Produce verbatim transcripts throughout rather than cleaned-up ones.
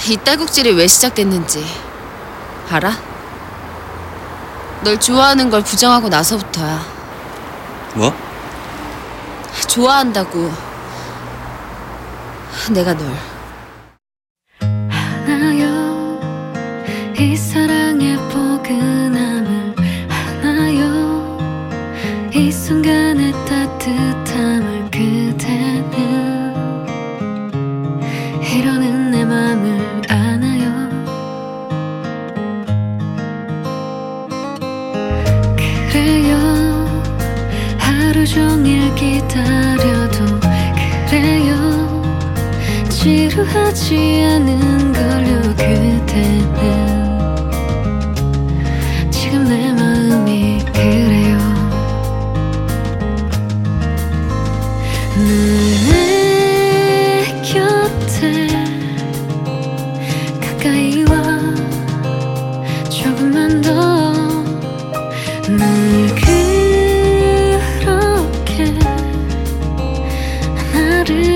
이 딸꾹질이 왜 시작됐는지 알아? 널 좋아하는 걸 부정하고 나서부터야. 뭐? 좋아한다고. 내가 널. 하나요 이 사랑의 포근함을, 하나요 이 순간의 따뜻함을. 그대는 이러는 내 맘을 아나요? 그래요 하루 종일 기다려도 그래요 지루하지 않은 걸요. 그대는 지금 내 마음이 그래요. 늘 내 곁에 가까이 와 조금만 더. 늘 그렇게 나를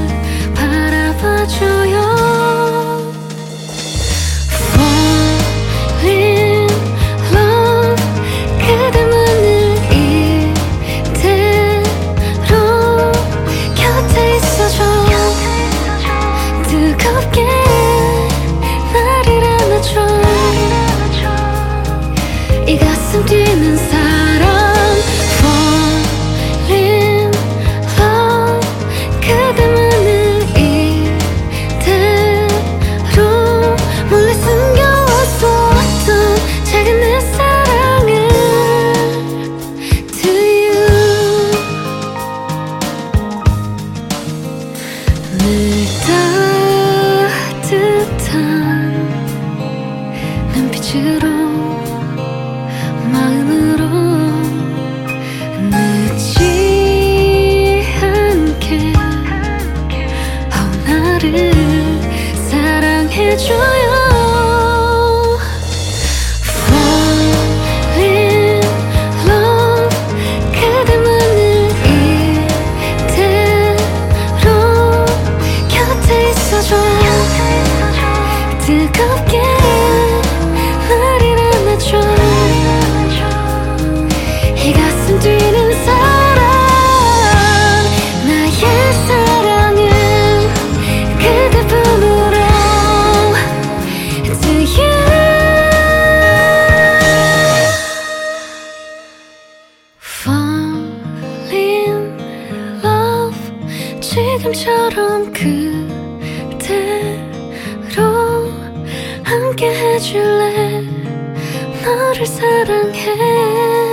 바라봐줘요. Fall in love 그대만을 이대로 곁에 있어줘. 뜨겁게 나를 안아줘. 이 가슴 뛰는 사람 Fall in love 그대만을 이대로 몰래 숨겨왔었던 작은 내 사랑을 To you. 늘 따뜻한 눈빛으로 마음으로 늦지 않게 어, 나를 사랑해줘요. Fall in love 그대만을 이대로 곁에 있어줘. 뜨겁게 나를 안아줘. 이 가슴 뛰는 사랑 나의 사랑은 그대뿐으로 To you. Fall in love 지금처럼 그대로 함께 해줄래. 너를 사랑해.